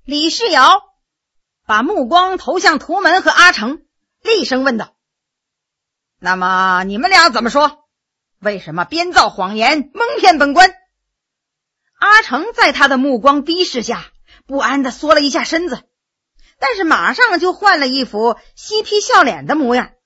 李世尧把目光投向图门和阿成，厉声问道：那么你们俩怎么说？为什么编造谎言蒙骗本官？阿成在他的目光逼视下不安地缩了一下身子，但是马上就换了一副嬉皮笑脸的模样。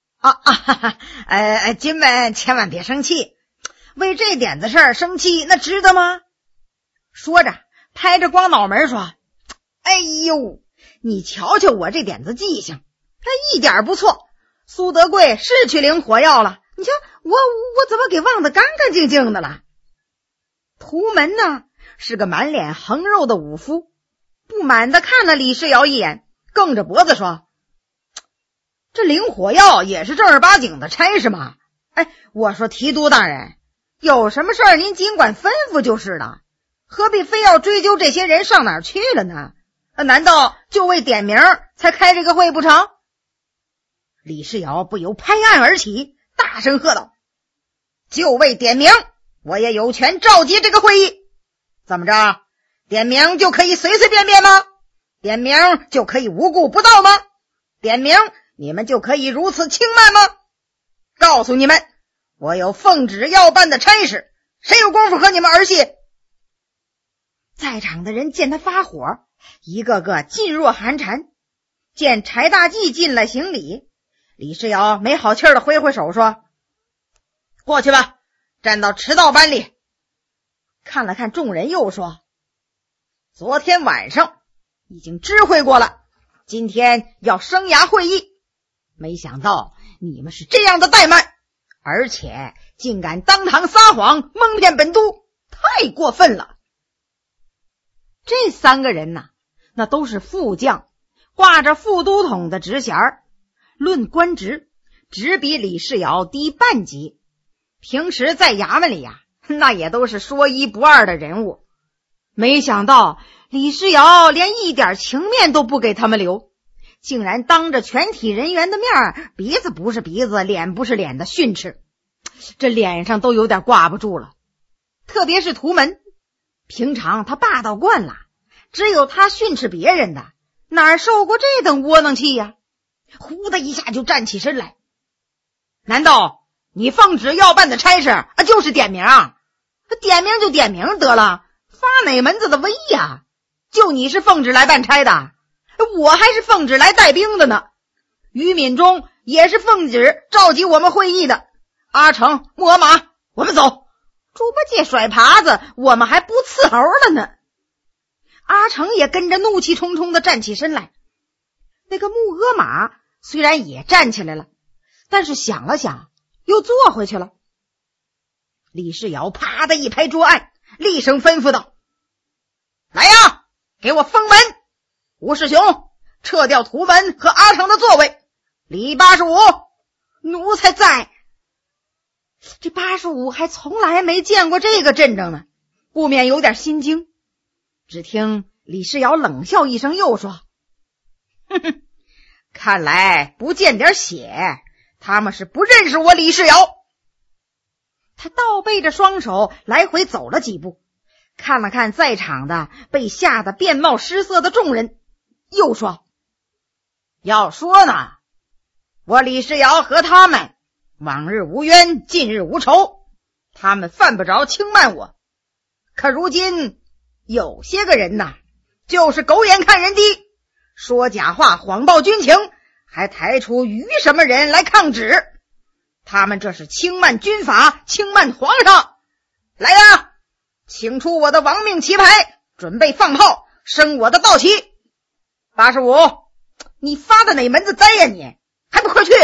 金门千万别生气，为这点子事儿生气那值得吗？说着拍着光脑门说：哎呦，你瞧瞧我这点子记性，他一点不错。苏德贵是去领火药了，你瞧我怎么给忘得干干净净的了？图门呢是个满脸横肉的武夫，不满地看了李世尧一眼，梗着脖子说：这领火药也是正儿八经的差事吗？我说提督大人，有什么事儿您尽管吩咐就是了，何必非要追究这些人上哪儿去了呢？难道就为点名才开这个会不成？李世尧不由拍案而起，大声喝道：就为点名，我也有权召集这个会议。怎么着，点名就可以随随便便吗？点名就可以无故不到吗？点名你们就可以如此轻慢吗？告诉你们，我有奉旨要办的差事，谁有功夫和你们儿戏？在场的人见他发火，一个个噤若寒蝉。见柴大济进来行礼，李世尧没好气儿的挥挥手说：过去吧，站到迟到班里。看了看众人又说：昨天晚上已经知会过了，今天要生涯会议，没想到你们是这样的怠慢，而且竟敢当堂撒谎蒙骗本督，太过分了。这三个人呐，那都是副将，挂着副都统的职衔，论官职只比李世尧低半级，平时在衙门里呀，那也都是说一不二的人物。没想到李世尧连一点情面都不给他们留，竟然当着全体人员的面，鼻子不是鼻子，脸不是脸的训斥，这脸上都有点挂不住了。特别是图门，平常他霸道惯了，只有他训斥别人的，哪受过这等窝囊气呀？呼的一下就站起身来。难道你奉旨要办的差事就是点名啊？点名就点名得了，发哪门子的威呀？就你是奉旨来办差的，我还是奉旨来带兵的呢。于敏中也是奉旨召集我们会议的。阿成、木额马，我们走。猪八戒甩耙子，我们还不伺候了呢。阿成也跟着怒气冲冲地站起身来。那个木额马虽然也站起来了，但是想了想又坐回去了。李世尧啪的一拍桌案，厉声吩咐道：来呀，给我封门！吴世雄，撤掉图门和阿成的座位。李85，奴才在。这85还从来没见过这个阵仗呢，不免有点心惊。只听李世尧冷笑一声，又说：哼哼，看来不见点血，他们是不认识我李世尧。他倒背着双手来回走了几步，看了看在场的被吓得面貌失色的众人，又说：要说呢，我李世尧和他们往日无冤，近日无仇，他们犯不着轻慢我。可如今有些个人呐，就是狗眼看人低，说假话，谎报军情，还抬出于什么人来抗旨。他们这是轻慢军法，轻慢皇上。来呀，请出我的亡命旗牌，准备放炮，升我的道旗。85，你发的哪门子灾呀你？还不快去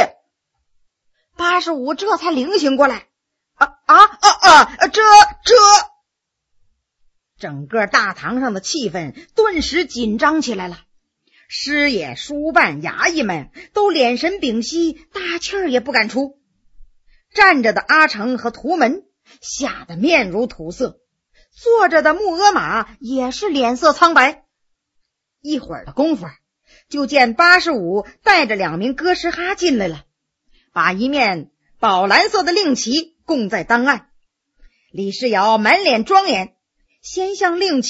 ！85这才灵醒过来，整个大堂上的气氛顿时紧张起来了。师爷、书办、衙役们都脸神屏息，大气儿也不敢出。站着的阿成和图门吓得面如土色，坐着的木额马也是脸色苍白。一会儿的功夫，就见85带着2名哥什哈进来了，把一面宝蓝色的令旗供在当案。李世尧满脸庄严，先向令旗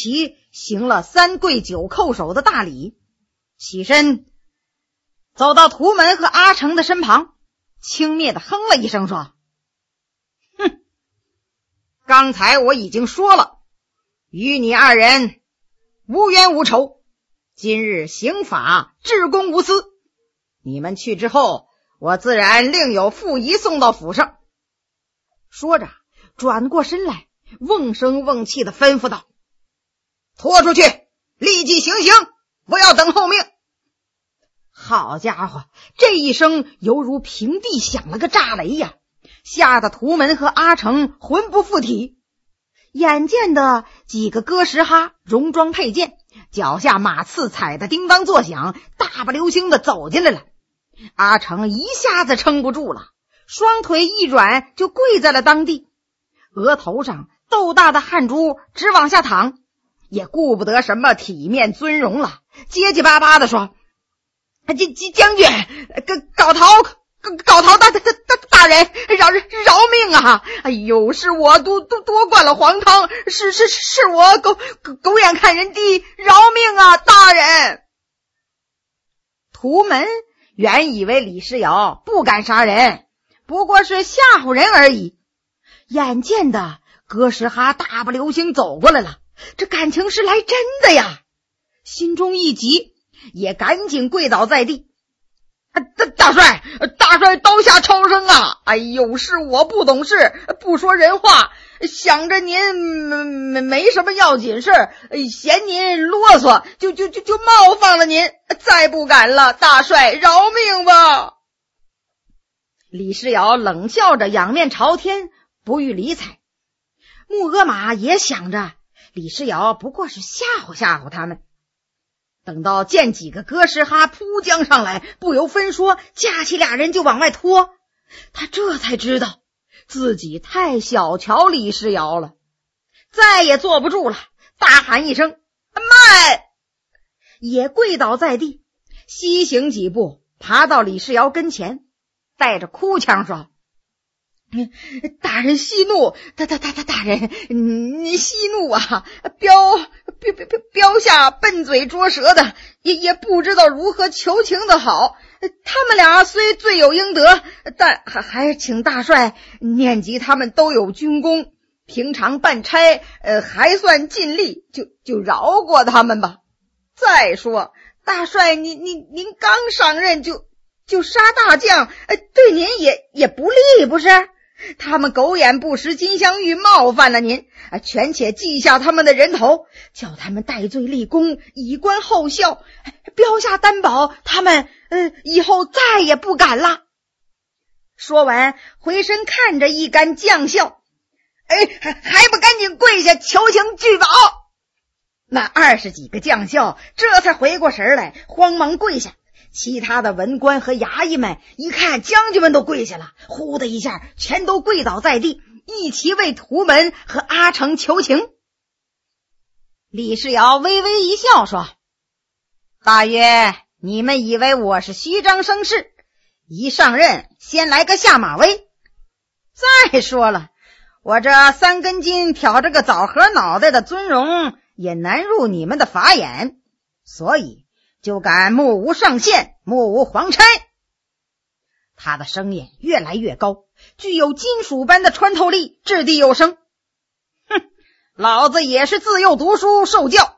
行了3跪9叩首的大礼，起身走到屠门和阿成的身旁，轻蔑地哼了一声说：哼，刚才我已经说了，与你2人无冤无仇，今日刑法至公无私，你们去之后，我自然另有副仪送到府上。说着转过身来，瓮声瓮气地吩咐道：拖出去，立即行刑，不要等候命。好家伙，这一声犹如平地响了个炸雷呀，吓得屠门和阿成魂不附体。眼见的几个哥什哈戎装佩剑，脚下马刺踩得叮当作响，大步流星的走进来了。阿成一下子撑不住了，双腿一软就跪在了当地，额头上豆大的汗珠直往下淌，也顾不得什么体面尊荣了，结结巴巴地说：将军，搞逃大人，饶命啊！哎呦，是我多灌了黄汤，是我狗眼看人低，饶命啊，大人！屠门原以为李世尧不敢杀人，不过是吓唬人而已，眼见的哥什哈大步流星走过来了，这感情是来真的呀，心中一急，也赶紧跪倒在地。大帅刀下超生啊！哎呦，是我不懂事，不说人话，想着您没什么要紧事，嫌您啰嗦，就冒犯了您，再不敢了，大帅饶命吧！李世尧冷笑着仰面朝天，不予理睬。木阿玛也想着李世尧不过是吓唬他们，等到见几个哥什哈扑将上来，不由分说架起2人就往外拖，他这才知道自己太小瞧李世尧了，再也坐不住了，大喊一声慢，也跪倒在地，西行几步爬到李世尧跟前，带着哭腔说：大人息怒，大人您息怒啊！标下笨嘴拙舌的，也不知道如何求情的好。他们俩虽罪有应得，但还请大帅念及他们都有军功，平常办差还算尽力，就饶过他们吧。再说大帅您刚上任就杀大将，对您也不利，不是？他们狗眼不识金镶玉，冒犯了您，权且记下他们的人头，叫他们戴罪立功，以观后效，标下担保，他们以后再也不敢了。说完回身看着一干将校，还不赶紧跪下求情拒保！那20几个将校这才回过神来，慌忙跪下。其他的文官和衙役们一看将军们都跪下了，呼的一下全都跪倒在地，一齐为屠门和阿成求情。李世尧微微一笑说：大约你们以为我是虚张声势，一上任先来个下马威。再说了，我这3根筋挑着个枣核脑袋的尊荣也难入你们的法眼，所以就敢目无上限，目无皇差。他的声音越来越高，具有金属般的穿透力，掷地有声。老子也是自幼读书受教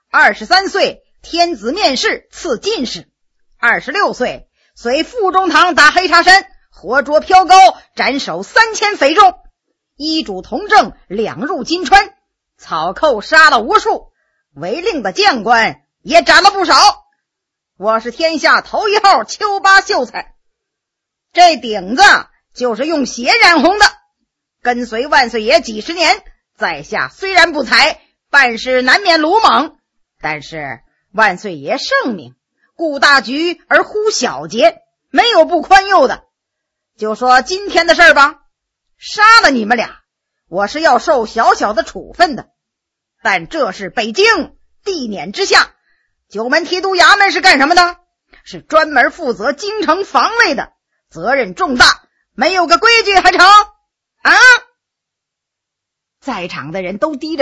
，23岁天子面试赐进士，26岁随傅中堂打黑茶山，活捉飘高，斩首3000匪众，医主同政2入金川，草寇杀了无数，违令的将官也斩了不少。我是天下头1号秋八秀才，这顶子就是用血染红的，跟随万岁爷几十年，在下虽然不才，办事难免鲁莽，但是万岁爷圣明，顾大局而忽小节，没有不宽宥的。就说今天的事吧，杀了你们俩，我是要受小小的处分的，但这是北京地撵之下，九门提督衙门是干什么的？是专门负责京城防卫的，责任重大，没有个规矩还成啊！在场的人都低着头，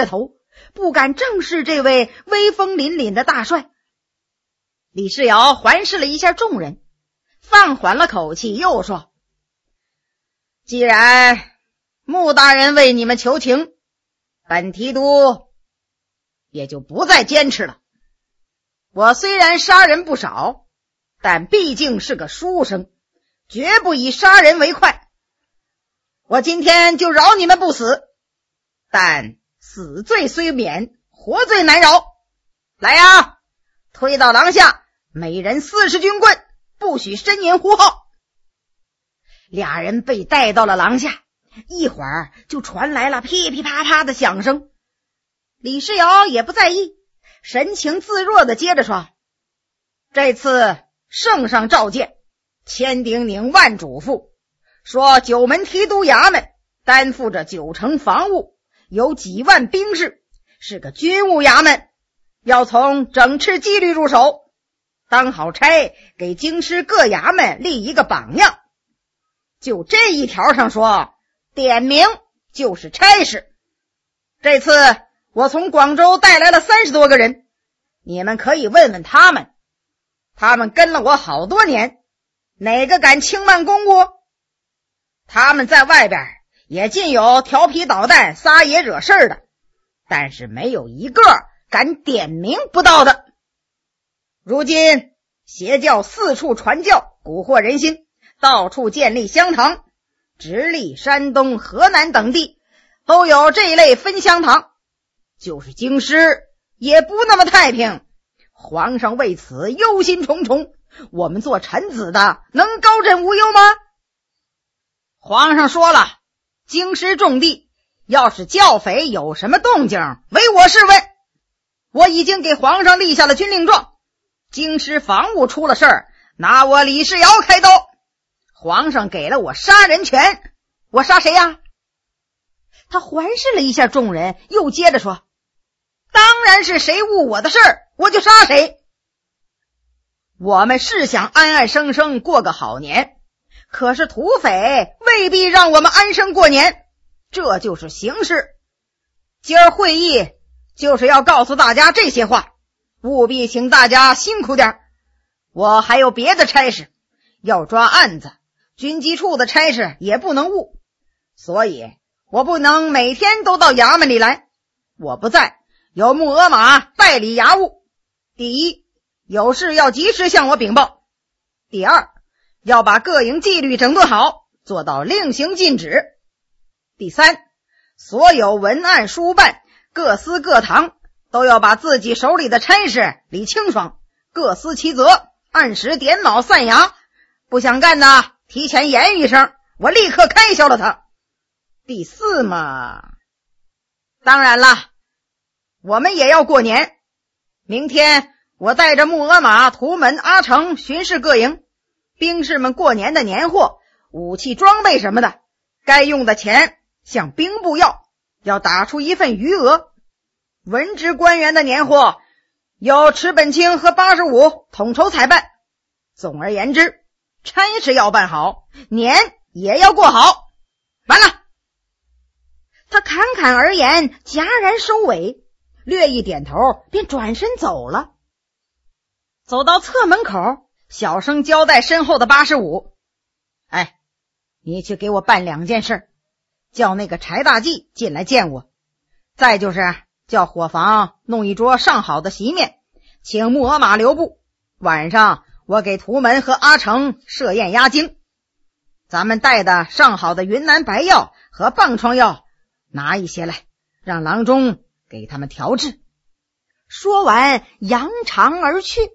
不敢正视这位威风凛凛的大帅。李世尧环视了一下众人，放缓了口气，又说：既然穆大人为你们求情，本提督也就不再坚持了。我虽然杀人不少，但毕竟是个书生，绝不以杀人为快。我今天就饶你们不死，但死罪虽免，活罪难饶。来呀，推到廊下，每人40军棍，不许呻吟呼号。俩人被带到了廊下，一会儿就传来了噼噼啪啪的响声。李世尧也不在意，神情自若地接着说：这次圣上召见，千叮咛万嘱咐，说九门提督衙门担负着9成防务，有几万兵士，是个军务衙门，要从整饬纪律入手，当好差给京师各衙门立一个榜样。就这一条上说，点名就是差事。这次我从广州带来了30多个人，你们可以问问他们，他们跟了我好多年，哪个敢轻慢公务？他们在外边也尽有调皮捣蛋、撒野惹事的，但是没有一个敢点名不到的。如今邪教四处传教，蛊惑人心，到处建立香堂，直隶、山东、河南等地都有这一类分香堂，就是京师也不那么太平。皇上为此忧心忡忡，我们做臣子的能高枕无忧吗？皇上说了，京师重地，要是教匪有什么动静，唯我是问。我已经给皇上立下了军令状，京师防务出了事儿，拿我李世尧开刀。皇上给了我杀人权，我杀谁呀？他环视了一下众人，又接着说：当然是谁误我的事儿，我就杀谁。我们是想安安生生过个好年，可是土匪未必让我们安生过年，这就是形势。今儿会议就是要告诉大家这些话，务必请大家辛苦点。我还有别的差事要抓案子，军机处的差事也不能误，所以我不能每天都到衙门里来。我不在，有穆阿玛代理衙务。第一，有事要及时向我禀报；第二，要把各营纪律整顿好，做到令行禁止；第三，所有文案书办，各司各堂，都要把自己手里的差事理清爽，各司其责，按时点卯散衙。不想干的，提前言语一声，我立刻开销了他。第四嘛，当然了，我们也要过年。明天我带着穆阿玛、图门、阿成巡视各营，兵士们过年的年货、武器装备什么的，该用的钱向兵部要打出一份余额。文职官员的年货由池本清和85统筹采办。总而言之，差事要办好，年也要过好。完了。他侃侃而言，戛然收尾，略一点头，便转身走了。走到侧门口，小声交代身后的85：哎，你去给我办2件事，叫那个柴大济进来见我，再就是叫伙房弄一桌上好的席面，请穆阿玛留步，晚上我给图门和阿成设宴压惊。咱们带的上好的云南白药和棒疮药拿一些来，让郎中给他们调治。说完扬长而去。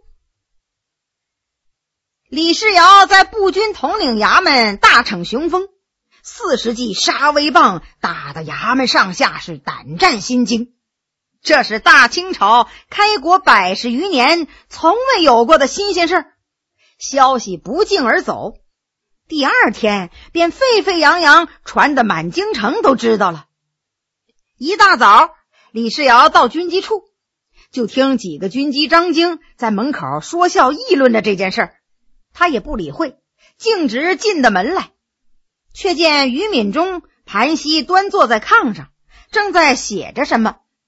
李世尧在步军统领衙门大逞雄风，40记杀威棒打得衙门上下是胆战心惊。这是大清朝开国100余年从未有过的新鲜事，消息不胫而走，第2天便沸沸扬扬传得满京城都知道了。一大早，李世尧到军机处，就听几个军机张京在门口说笑议论着这件事，他也不理会，径直进的门来，却见于敏中盘膝端坐在炕上，正在写着什么。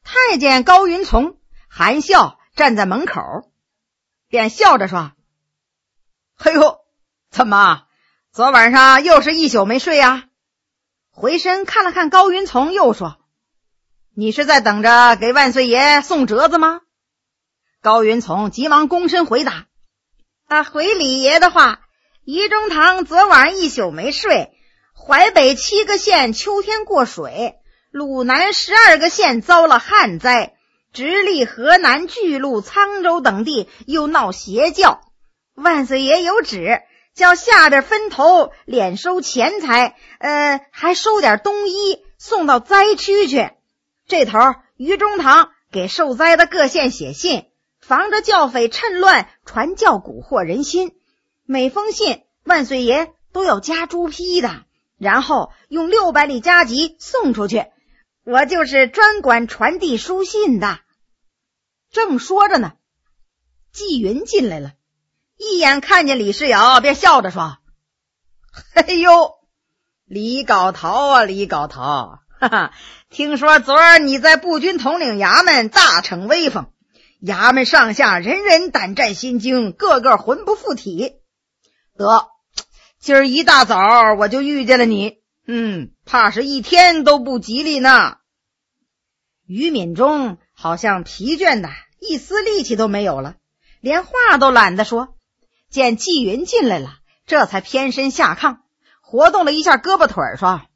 太监高云从含笑站在门口，便笑着说：嘿呦，怎么昨晚上又是一宿没睡啊？回身看了看高云从，又说：你是在等着给万岁爷送折子吗？高云从急忙躬身回答：回李爷的话，仪中堂昨晚一宿没睡，淮北7个县秋天过水，鲁南12个县遭了旱灾，直隶河南巨鹿沧州等地又闹邪教，万岁爷有旨叫下边分头敛收钱财，还收点冬衣送到灾区去。这头于中堂给受灾的各县写信，防着教匪趁乱传教蛊惑人心，每封信万岁爷都要加朱批的，然后用600里加急送出去。我就是专管传递书信的。正说着呢，纪云进来了，一眼看见李世尧，便笑着说：嘿呦，李皋陶啊，李皋陶，哈哈，听说昨儿你在步军统领衙门大逞威风，衙门上下人人胆战心惊，个个魂不附体。得，今儿一大早我就遇见了你，怕是一天都不吉利呢。于敏中好像疲倦的一丝力气都没有了，连话都懒得说。见纪云进来了，这才偏身下炕，活动了一下胳膊腿儿，说：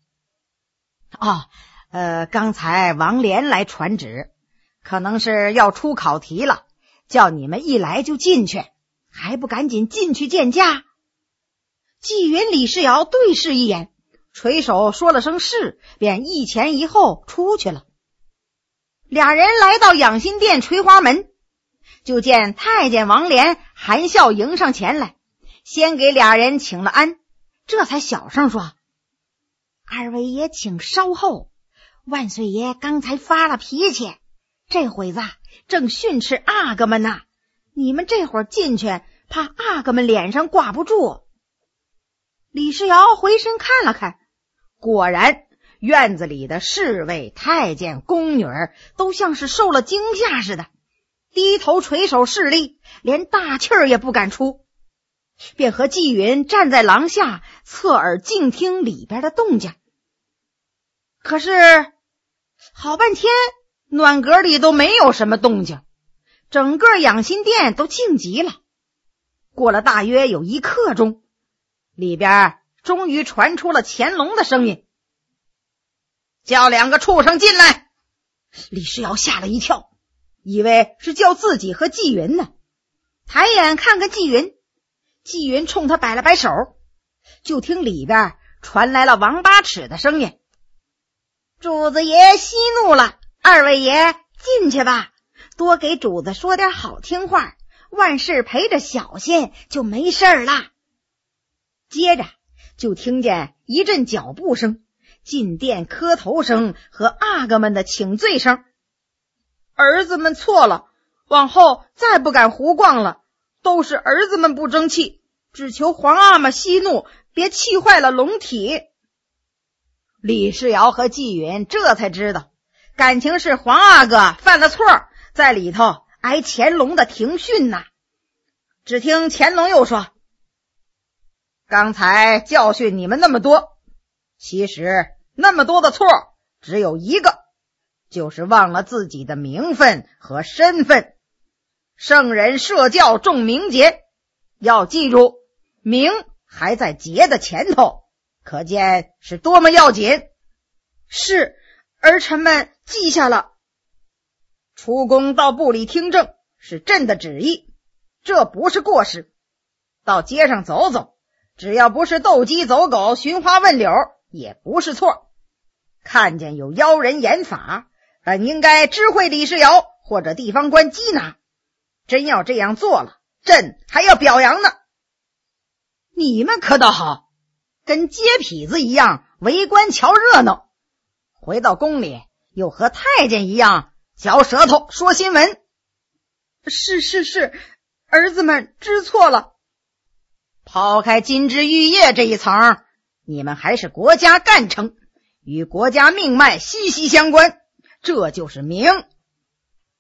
刚才王连来传旨，可能是要出考题了，叫你们一来就进去，还不赶紧进去见驾。纪云、李世尧对视一眼，垂手说了声是，便一前一后出去了。俩人来到养心殿垂花门，就见太监王连含笑迎上前来，先给俩人请了安，这才小声说：二位爷请稍后，万岁爷刚才发了脾气，这会子正训斥阿哥们呢，你们这会儿进去，怕阿哥们脸上挂不住。李世尧回身看了看，果然院子里的侍卫、太监、宫女都像是受了惊吓似的，低头垂手侍立，连大气儿也不敢出，便和纪云站在廊下，侧耳静听里边的动静。可是好半天暖阁里都没有什么动静，整个养心殿都静极了。过了大约有1刻钟，里边终于传出了乾隆的声音：叫2个畜生进来。李世尧吓了一跳，以为是叫自己和纪云呢，抬眼看看纪云，纪云冲他摆了摆手，就听里边传来了王八尺的声音：主子爷息怒了，二位爷进去吧，多给主子说点好听话，万事陪着小心就没事了。接着就听见一阵脚步声、进殿磕头声和阿哥们的请罪声。儿子们错了，往后再不敢胡逛了，都是儿子们不争气，只求皇阿玛息怒，别气坏了龙体。李世尧和纪云这才知道，感情是皇阿哥犯了错，在里头挨乾隆的庭训呐。只听乾隆又说：刚才教训你们那么多，其实那么多的错只有一个，就是忘了自己的名分和身份。圣人设教重名节，要记住，名还在节的前头，可见是多么要紧。是，儿臣们记下了。出宫到部里听政是朕的旨意，这不是过失。到街上走走，只要不是斗鸡走狗、寻花问柳，也不是错。看见有妖人言法，应该知会李世尧或者地方官缉拿。真要这样做了，朕还要表扬呢。你们可倒好，跟街痞子一样围观瞧热闹，回到宫里又和太监一样嚼舌头说新闻。是，儿子们知错了。抛开金枝玉叶这一层，你们还是国家干臣，与国家命脉息息相关，这就是名，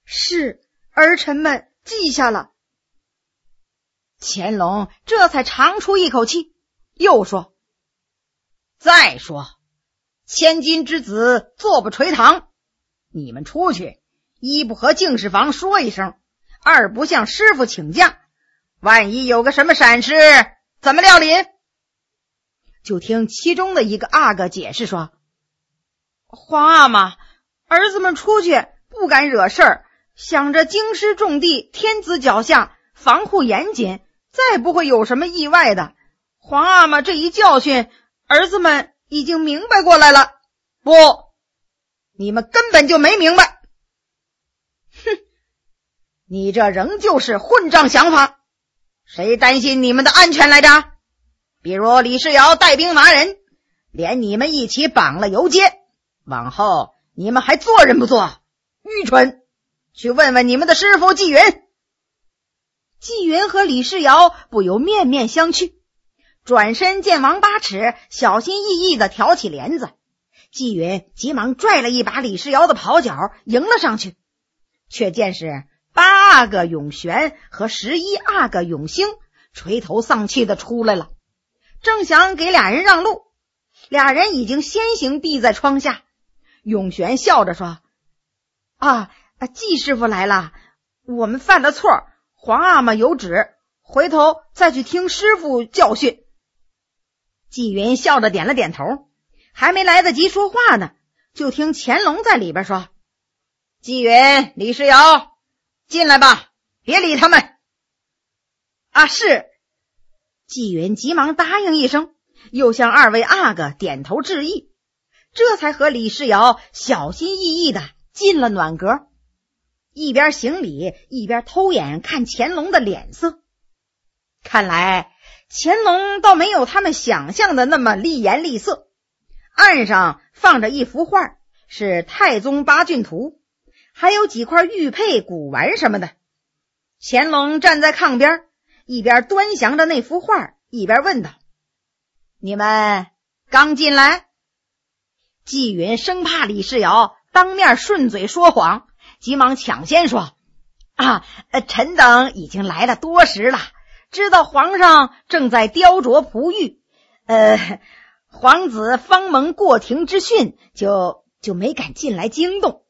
是，儿臣们记下了。乾隆这才长出一口气，又说：再说，千金之子坐不垂堂，你们出去，一不和敬事房说一声，二不向师傅请假，万一有个什么闪失，怎么料理？就听其中的一个阿哥解释说：皇阿玛，儿子们出去不敢惹事儿，想着京师重地，天子脚下，防护严谨，再不会有什么意外的。皇阿玛这一教训，儿子们已经明白过来了。不，你们根本就没明白。哼，你这仍旧是混账想法，谁担心你们的安全来着？比如李世尧带兵拿人，连你们一起绑了游街，往后你们还做人不做？愚蠢！去问问你们的师傅纪云。纪云和李世尧不由面面相觑，转身见王八尺小心翼翼地挑起帘子，纪云急忙拽了一把李世尧的袍角迎了上去，却见是8阿哥永璇和11阿哥永兴垂头丧气地出来了，正想给俩人让路，俩人已经先行避在窗下。永璇笑着说：纪师傅来了，我们犯了错，皇阿玛有旨，回头再去听师傅教训。纪云笑着点了点头，还没来得及说话呢，就听乾隆在里边说：纪云、李世尧，进来吧，别理他们。是。纪云急忙答应一声，又向2位阿哥点头致意，这才和李世尧小心翼翼地进了暖阁，一边行礼一边偷眼看乾隆的脸色。看来乾隆倒没有他们想象的那么厉颜厉色。案上放着一幅画，是太宗八骏图，还有几块玉佩古玩什么的。乾隆站在炕边，一边端详着那幅画，一边问道：你们刚进来？纪云生怕李世尧当面顺嘴说谎，急忙抢先说：臣等已经来了多时了，知道皇上正在雕琢璞玉，皇子方蒙过庭之训，就没敢进来惊动。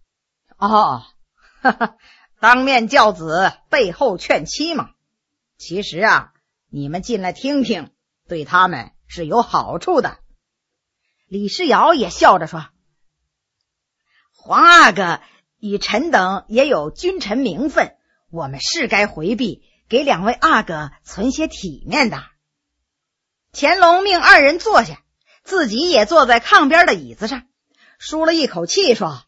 当面教子，背后劝妻嘛。其实你们进来听听，对他们是有好处的。李世尧也笑着说：皇阿哥与臣等也有君臣名分，我们是该回避，给2位阿哥存些体面的。乾隆命2人坐下，自己也坐在炕边的椅子上，舒了一口气说：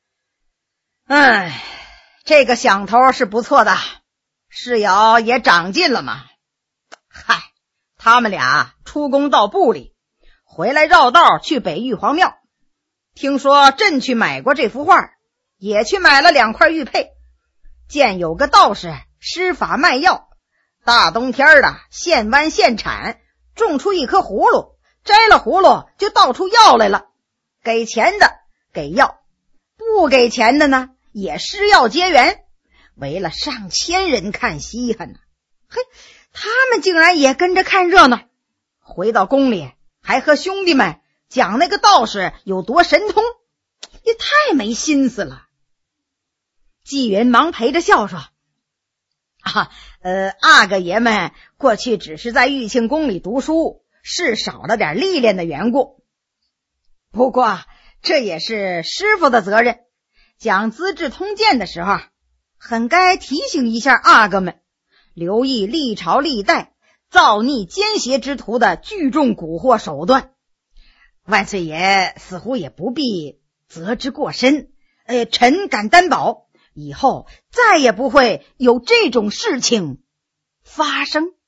这个想头是不错的，世尧也长进了嘛。他们俩出宫到部里，回来绕道去北玉皇庙，听说朕去买过这幅画，也去买了2块玉佩，见有个道士施法卖药，大冬天的现剜现产，种出一颗葫芦，摘了葫芦就倒出药来了，给钱的给药，不给钱的呢也施药结缘，围了上千人看稀罕呢。他们竟然也跟着看热闹，回到宫里还和兄弟们讲那个道士有多神通，也太没心思了。纪云忙陪着笑说：阿哥爷们过去只是在玉庆宫里读书，是少了点历练的缘故，不过这也是师傅的责任，讲资治通鉴的时候很该提醒一下阿哥们，留意历朝历代造逆奸邪之徒的聚众蛊惑手段。万岁爷似乎也不必责之过深，臣敢担保，以后再也不会有这种事情发生。